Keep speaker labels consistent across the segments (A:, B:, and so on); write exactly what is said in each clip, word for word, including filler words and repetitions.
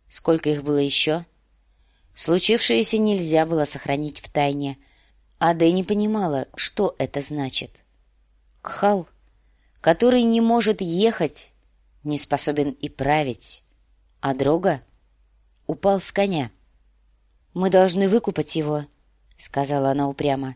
A: Сколько их было еще? Случившееся нельзя было сохранить в тайне, а Дэнни понимала, что это значит. Кхал, который не может ехать, не способен и править, а Дрога упал с коня. «Мы должны выкупать его», — сказала она упрямо.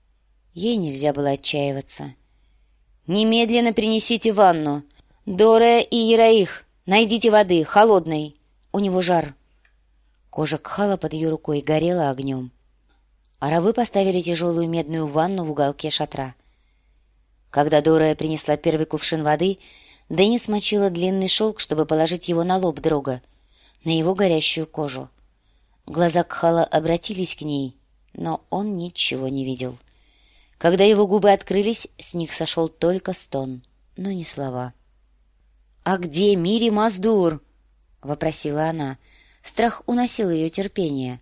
A: Ей нельзя было отчаиваться. «Немедленно принесите ванну. Дорея и Ераих, найдите воды, холодной. У него жар». Кожа Кхала под ее рукой горела огнем. А рабы поставили тяжелую медную ванну в уголке шатра. Когда Дорея принесла первый кувшин воды, Дэнни смочила длинный шелк, чтобы положить его на лоб Дрога, на его горящую кожу. Глаза Кхала обратились к ней, но он ничего не видел. Когда его губы открылись, с них сошел только стон, но не слова. «А где Мири Маздур?» — вопросила она. Страх уносил ее терпение.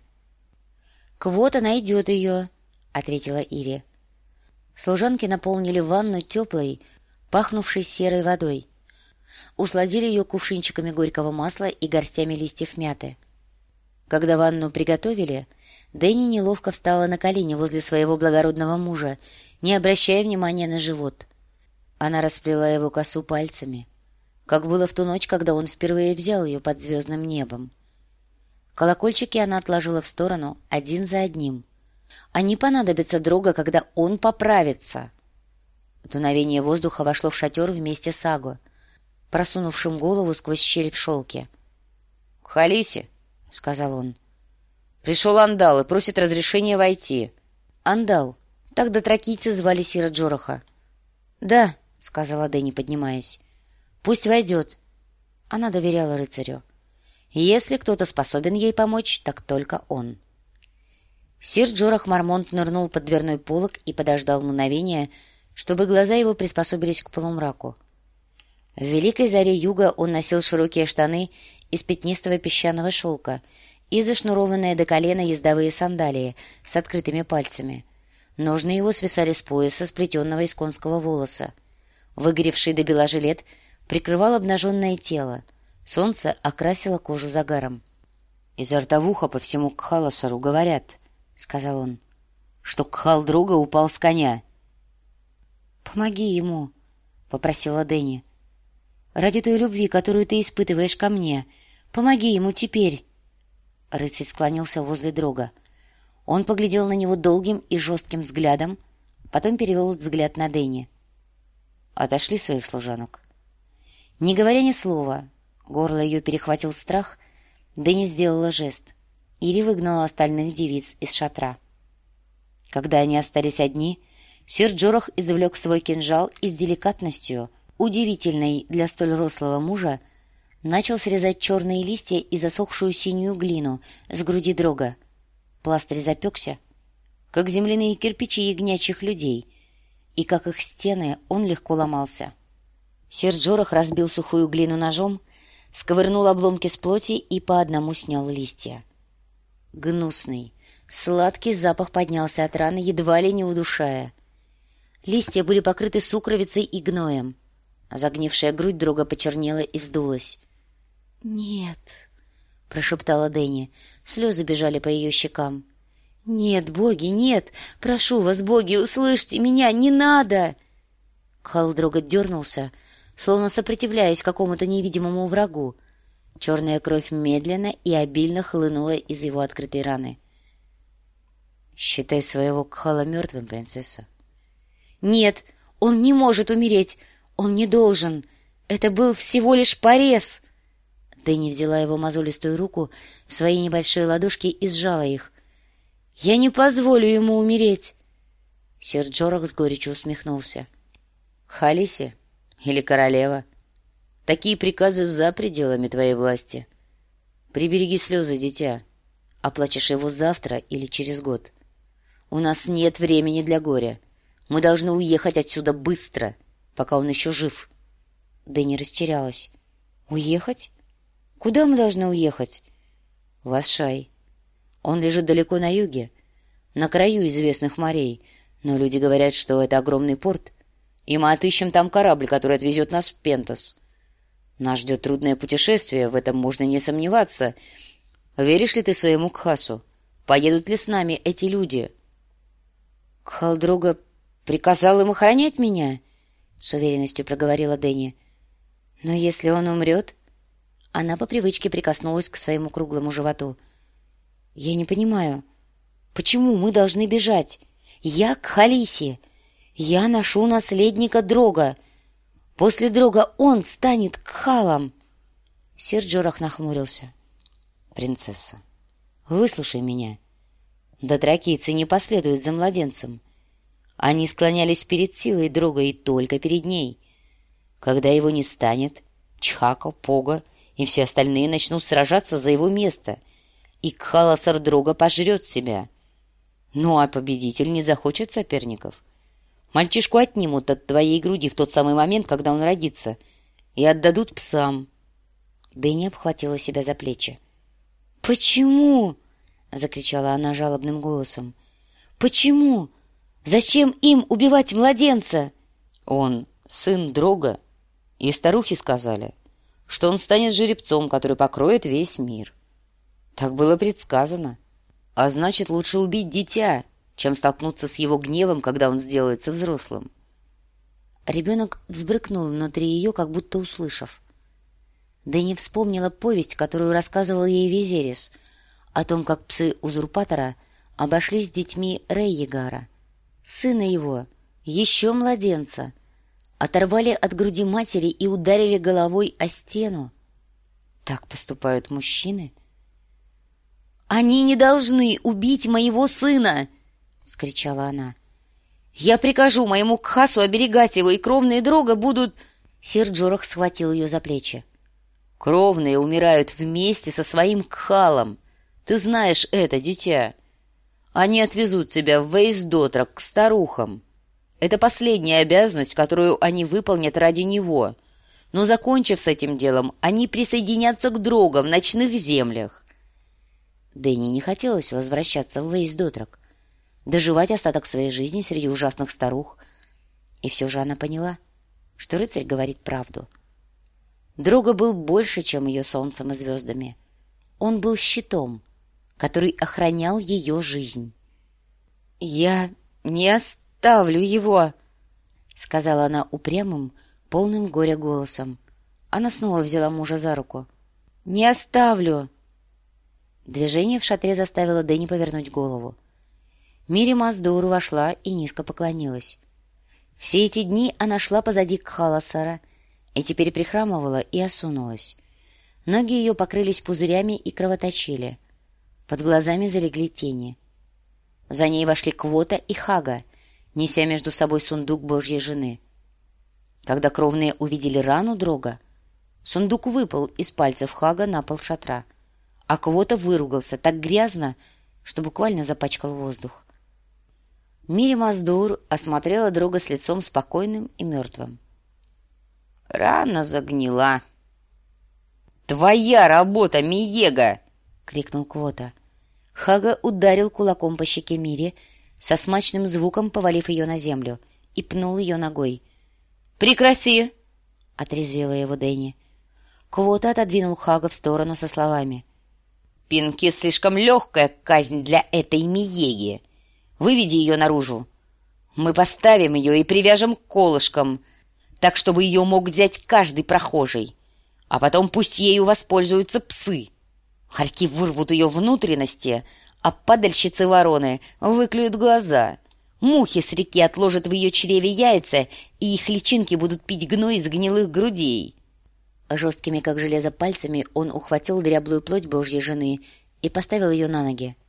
A: «Квота найдет ее», — ответила Ири. Служанки наполнили ванну теплой, пахнувшей серой водой. Усладили ее кувшинчиками горького масла и горстями листьев мяты. Когда ванну приготовили, Дэнни неловко встала на колени возле своего благородного мужа, не обращая внимания на живот. Она расплела его косу пальцами, как было в ту ночь, когда он впервые взял ее под звездным небом. Колокольчики она отложила в сторону один за одним. Они понадобятся Дрога, когда он поправится. Дуновение воздуха вошло в шатер вместе с Аго, просунувшим голову сквозь щель в шелке. — К Халисе, — сказал он. — Пришел Андал и просит разрешения войти. — Андал. Так дотракийцы звали Сира Джораха. — Да, — сказала Дэнни, поднимаясь. — Пусть войдет. Она доверяла рыцарю. Если кто-то способен ей помочь, так только он. Сир Джорах Мармонт нырнул под дверной полог и подождал мгновения, чтобы глаза его приспособились к полумраку. В великой заре юга он носил широкие штаны из пятнистого песчаного шелка и зашнурованные до колена ездовые сандалии с открытыми пальцами. Ножны его свисали с пояса, сплетенного из конского волоса. Выгоревший до бела жилет прикрывал обнаженное тело. Солнце окрасило кожу загаром. — Из Артавуха по всему Кхаласару говорят, — сказал он, — что Кхал Дрога упал с коня. — Помоги ему, — попросила Дэнни. — Ради той любви, которую ты испытываешь ко мне, помоги ему теперь. Рыцарь склонился возле Дрога. Он поглядел на него долгим и жестким взглядом, потом перевел взгляд на Дэнни. — Отошли своих служанок. Не говоря ни слова, горло ее перехватил страх, Дэнни сделала жест. Ири выгнала остальных девиц из шатра. Когда они остались одни, сир Джорах извлек свой кинжал и с деликатностью, удивительной для столь рослого мужа, начал срезать черные листья и засохшую синюю глину с груди Дрога. Пластырь запекся, как земляные кирпичи ягнячьих людей, и, как их стены, он легко ломался. Сир Джорах разбил сухую глину ножом, сковырнул обломки с плоти и по одному снял листья. Гнусный, сладкий запах поднялся от раны, едва ли не удушая. Листья были покрыты сукровицей и гноем, а загнившая грудь Дрога почернела и вздулась. «Нет», — прошептала Дэнни, слезы бежали по ее щекам. «Нет, боги, нет! Прошу вас, боги, услышьте меня, не надо!» Кхал Дрога дернулся, словно сопротивляясь какому-то невидимому врагу. Черная кровь медленно и обильно хлынула из его открытой раны. «Считай своего Кхала мертвым, принцесса». «Нет, он не может умереть! Он не должен! Это был всего лишь порез!» Дэнни взяла его мозолистую руку в свои небольшие ладошки и сжала их. «Я не позволю ему умереть!» Сир Джорах с горечью усмехнулся. «Халисе или королева? Такие приказы за пределами твоей власти. Прибереги слезы, дитя. Оплачешь его завтра или через год. У нас нет времени для горя. Мы должны уехать отсюда быстро, пока он еще жив». Дэнни растерялась. «Уехать? Куда мы должны уехать?» «В Ашай. Он лежит далеко на юге, на краю известных морей, но люди говорят, что это огромный порт, и мы отыщем там корабль, который отвезет нас в Пентос. Нас ждет трудное путешествие, в этом можно не сомневаться. Веришь ли ты своему Кхасу? Поедут ли с нами эти люди?» «Кхал-дрога приказал им охранять меня», — с уверенностью проговорила Дэнни. «Но если он умрет...» Она по привычке прикоснулась к своему круглому животу. «Я не понимаю, почему мы должны бежать? Я Кхалиси. Я ношу наследника Дрога. После Дрога он станет Кхалом». Сир Джорах нахмурился. «Принцесса, выслушай меня. Дотракийцы не последуют за младенцем. Они склонялись перед силой Дрога и только перед ней. Когда его не станет, Чхака, Пога и все остальные начнут сражаться за его место, и Кхаласар Дрога пожрет себя. Ну а победитель не захочет соперников. Мальчишку отнимут от твоей груди в тот самый момент, когда он родится, и отдадут псам». Дэнни обхватила себя за плечи. «Почему?» — закричала она жалобным голосом. «Почему? Зачем им убивать младенца?»
B: «Он сын Дрога, и старухи сказали, что он станет жеребцом, который покроет весь мир. Так было предсказано. А значит, лучше убить дитя, чем столкнуться с его гневом, когда он сделается взрослым».
A: Ребенок взбрыкнул внутри ее, как будто услышав. Дэнни вспомнила повесть, которую рассказывал ей Визерис, о том, как псы узурпатора обошлись с детьми Рейегара, сына его, еще младенца, оторвали от груди матери и ударили головой о стену. Так поступают мужчины? «Они не должны убить моего сына!» — вскричала она. «Я прикажу моему Кхасу оберегать его, и кровные Дрога будут...» Сир Джорах схватил ее за плечи.
B: «Кровные умирают вместе со своим Кхалом. Ты знаешь это, дитя. Они отвезут тебя в Вейс-Дотрак к старухам. Это последняя обязанность, которую они выполнят ради него. Но, закончив с этим делом, они присоединятся к Дрога в ночных землях».
A: Дэнни не хотелось возвращаться в Вейс-Дотрак, доживать остаток своей жизни среди ужасных старух. И все же она поняла, что рыцарь говорит правду. Дрога был больше, чем ее солнцем и звездами. Он был щитом, который охранял ее жизнь. «Я не оставлю его!» — сказала она упрямым, полным горя голосом. Она снова взяла мужа за руку. «Не оставлю!» Движение в шатре заставило Дэнни повернуть голову. Мири Маздоуру вошла и низко поклонилась. Все эти дни она шла позади Кхаласара и теперь прихрамывала и осунулась. Ноги ее покрылись пузырями и кровоточили. Под глазами залегли тени. За ней вошли Квота и Хага, неся между собой сундук Божьей жены. Когда кровные увидели рану Дрога, сундук выпал из пальцев Хага на пол шатра, а Квота выругался так грязно, что буквально запачкал воздух. Мири Маздур осмотрела Дрога с лицом спокойным и мертвым.
B: «Рана загнила». «Твоя работа, Миега!» — крикнул Квота.
A: Хага ударил кулаком по щеке Мири, со смачным звуком повалив ее на землю, и пнул ее ногой.
B: «Прекрати!»
A: — отрезвила его Дэнни. Квота отодвинул Хага в сторону со словами.
B: «Пинки — слишком легкая казнь для этой Миеги. Выведи ее наружу. Мы поставим ее и привяжем к колышкам, так, чтобы ее мог взять каждый прохожий. А потом пусть ею воспользуются псы. Хорьки вырвут ее внутренности, а падальщицы-вороны выклюют глаза. Мухи с реки отложат в ее чреве яйца, и их личинки будут пить гной из гнилых грудей».
A: Жесткими, как железо, пальцами он ухватил дряблую плоть Божьей жены и поставил ее на ноги.